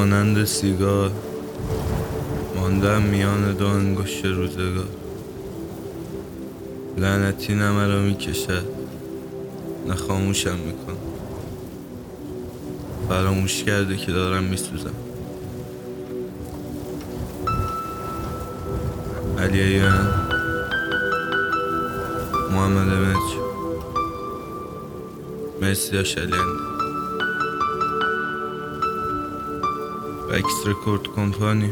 مانند سیگار ماندم میان دو انگشت روزگار. لعنتی نه مرا میکشد نه خاموشم میکن. فراموش کرده که دارم میسوزم. علی ایان، محمد مچ، مرسی آشالیان. بکس رکورد کمپانی.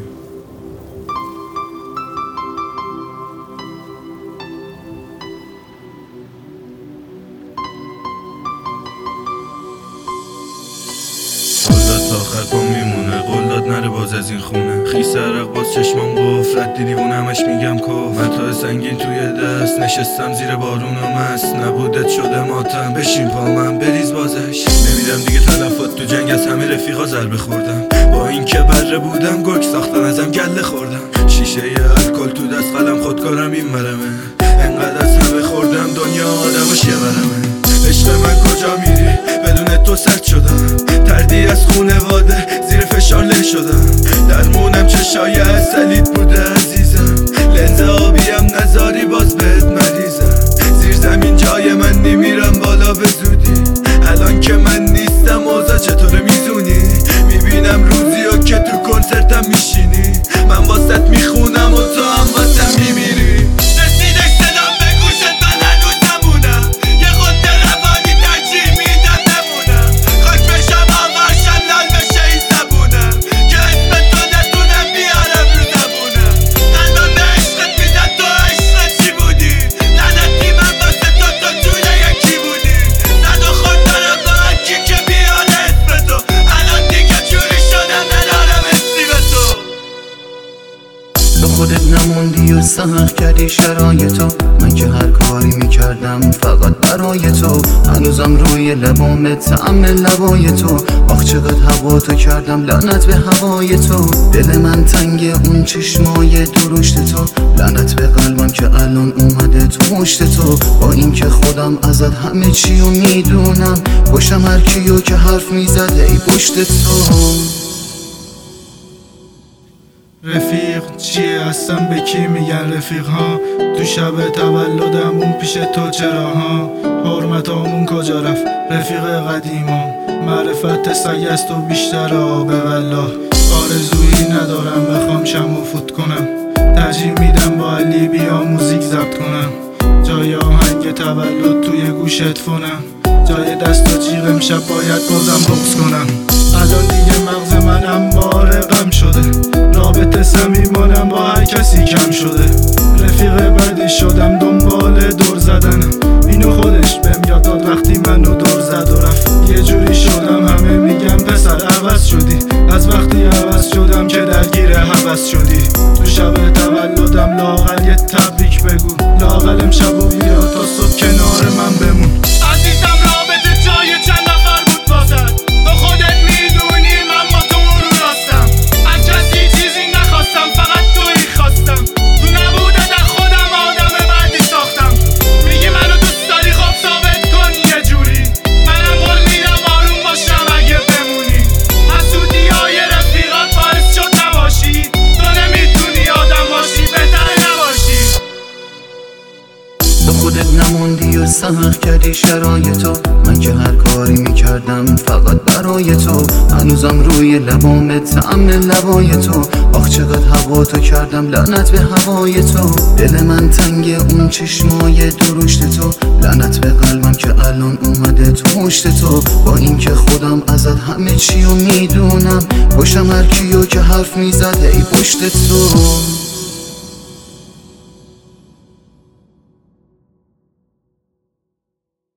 تا آخر پا میمونه، قول داد نره باز از این خونه. خیس عرق باز چشمام گفت رد دیوونه، همش میگم کف. متاع سنگین توی دست نشستم زیر بارون و مست. نبودت شده ماتم، بشین پا من بریز بازش. نمیدم دیگه تلفات تو جنگ، از همه رفیقا ضربه خوردم. با این که بره بودم گرگ ساختن ازم گله خوردم. شیشه الکل تو دست قلم خودکارم این مرمه. انقدر از همه خوردم دنیا آدمش یه ورمه. عشق من کجا میری؟ بدون تو سرد شدم. تردی از خونواده زیر فشار له شدم. درمونم چشای عسلیت بوده عزیزم. لنز آبیم نذاری باز بهت مریضم. زیر زمین جای من نمیرم بالا به زودی. الان که من نیستم اوضاع چطوره میزونی؟ میبینم روزی و که تو کنسرتم میشینی. من واسط میخونم و تو هم واسم میمیری. خودت نموندی و سخت کردی شرایطو. من که هر کاری میکردم فقط برای تو. هنوزم روی لبام طعم لبای تو. آخ چقدر هوا تو کردم لعنت به هوای تو. دل من تنگ اون چشمای درشت تو. لعنت به قلبم که الان اومده تو مشت تو. با این که خودم ازت همه چیو میدونم. باشم هر کیو که حرف میزد ای پشت تو. رفیق چیه هستم به کی میگن رفیق ها؟ تو شب تولدمون پیش تو چرا ها؟ حرمتامون کجا رفت رفیق قدیما؟ معرفت سگ از تو بیشتر آبه والله. آرزویی ندارم بخوام شمو فوت کنم. ترجیح میدم با علی بیا موزیک ضبط کنم. جای آهنگ تولد توی گوش هدفونم. جای دست و جیغ امشب باید بازم بغض کنم. الان دیگه مغز منم بار غم شده. رابطه صمیمانم با هر کسی کم شده. رفیق بدی شدم دنبال دور زدنم. اینو خودش بهم یاد داد وقتی منو دور زد و رفت. یه جوری شدم همه میگم پسر عوض شدی. از وقتی عوض شدم که درگیر هوس شدی. تو شب تولدم لااقل یه تبریک بگو. لااقل امشب و بیا تا صبح کنار من بمون. عزیزم رابطه جای چند نفر بود واسد. تو خودت میدونی من با تو رو راستم. از کسی چیزی نخواستم فقط تویی خواستم. تو نبودت از خودم آدم بعدی ساختم. میگی منو دوست داری خب ثابت کن یه جوری. منم قول میدم آروم باشم اگه بمونی. حسودی های رفیقات باعث شد نباشی. تو نمیتونی آدم باشی بهتر نباشی. تو خودت نموندی و سخت کردی شرایطو. من که هر کاری میکردم فقط برای تو. هنوزم روی لبام طعم لبای تو. آخ چقدر هوا تو کردم لعنت به هوای تو. دل من تنگ اون چشمای درشت تو. لعنت به قلبم که الان اومده تو مشت تو. با این که خودم ازت همه چیو میدونم. باشم هر کیو که حرف میزد ای پشت تو.